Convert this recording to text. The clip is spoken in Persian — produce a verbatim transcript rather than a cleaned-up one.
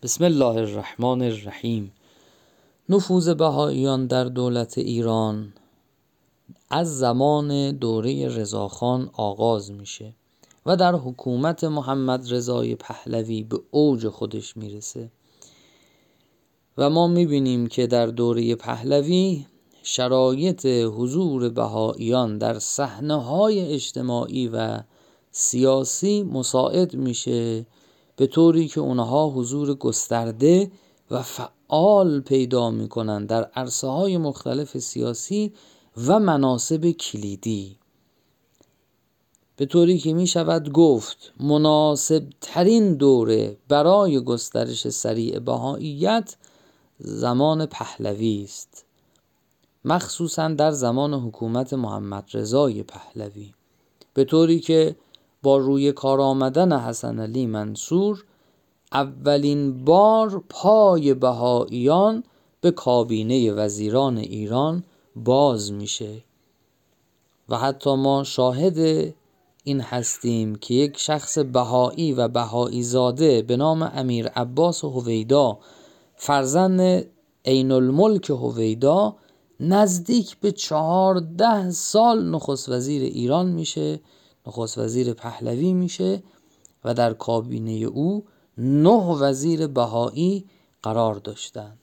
بسم الله الرحمن الرحیم. نفوذ بهائیان در دولت ایران از زمان دوره رضاخان آغاز میشه و در حکومت محمد رضای پهلوی به اوج خودش میرسه و ما میبینیم که در دوره پهلوی شرایط حضور بهائیان در صحنه‌های اجتماعی و سیاسی مساعد میشه به طوری که اونها حضور گسترده و فعال پیدا میکنن در عرصه‌های مختلف سیاسی و مناصب کلیدی، به طوری که می شود گفت مناسب ترین دوره برای گسترش سریع بهائیت زمان پهلوی است، مخصوصا در زمان حکومت محمد رضای پهلوی، به طوری که با روی کار آمدن حسن علی منصور اولین بار پای بهائیان به کابینه وزیران ایران باز میشه و حتی ما شاهد این هستیم که یک شخص بهایی و بهایی زاده به نام امیر عباس هویدا، فرزند عین الملک هویدا، نزدیک به چهارده سال نخست وزیر ایران میشه، نخست وزیر پهلوی میشه و در کابینه او نه وزیر بهایی قرار داشتند.